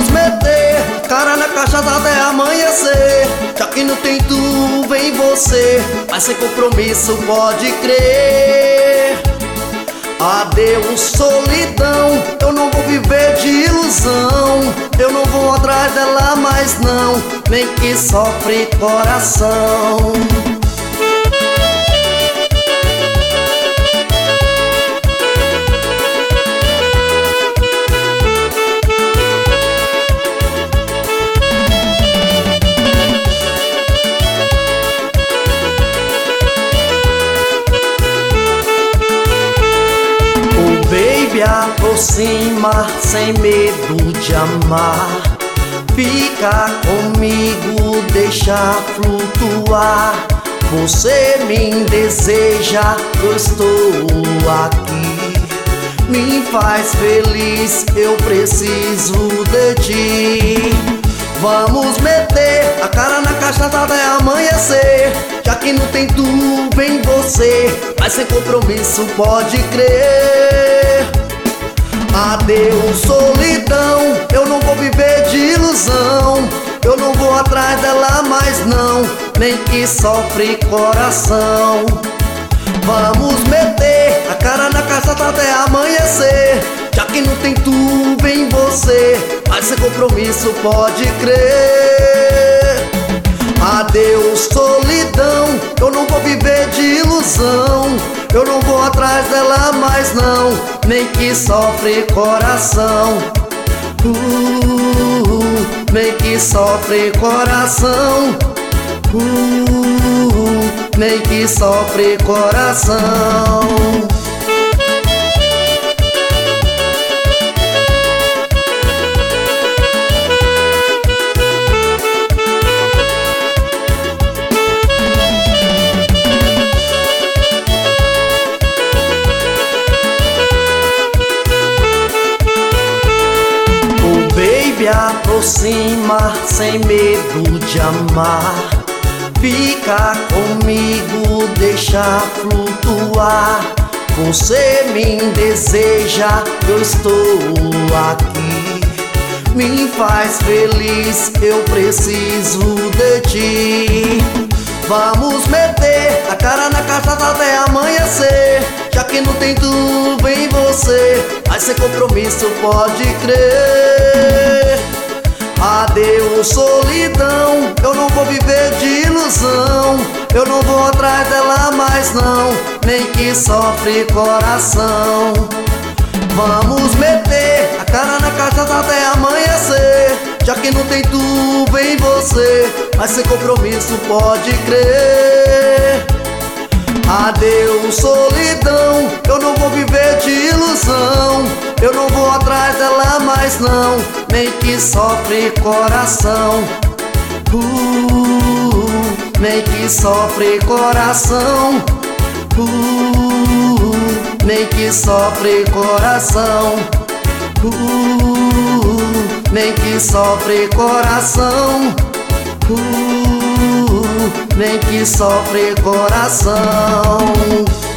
Vamos meter cara na cachaça até amanhecer. Já que não tem tu, vem você, mas sem compromisso pode crer. Adeus solidão, eu não vou viver de ilusão. Eu não vou atrás dela mais não, nem que sofre coração. Baby, aproxima sem medo de amar. Fica comigo, deixa flutuar. Você me deseja, eu estou aqui. Me faz feliz, eu preciso de ti. Vamos meter a cara na cachaça até amanhecer. Já que não tem tu, vem você, mas sem compromisso pode crer. Adeus solidão, eu não vou viver de ilusão. Eu não vou atrás dela mais não, nem que sofre coração. Vamos meter a cara na cachaça até amanhecer. Já que não tem tu, vem você, mas sem compromisso pode crer. Adeus solidão, eu não vou viver de ilusão. Eu não vou atrás dela mais não, nem que sofre coração. Nem que sofre coração. Nem que sofre coração. Baby, aproxima sem medo de amar. Fica comigo, deixa flutuar. Você me deseja, eu estou aqui. Me faz feliz, eu preciso de ti. Vamos meter a cara na cachaça até amanhecer. Já que não tem tu, vem você, mas sem compromisso pode crer. Adeus solidão, eu não vou viver de ilusão. Eu não vou atrás dela mais não, nem que sofre coração. Vamos meter a cara na cachaça até amanhecer. Já que não tem tu, vem você, mas sem compromisso pode crer. Adeus solidão, eu não vou viver de ilusão. Eu não vou atrás dela mais não, nem que sofre coração. Nem que sofre coração. Nem que sofre coração. Nem que sofre coração. Nem que sofre coração.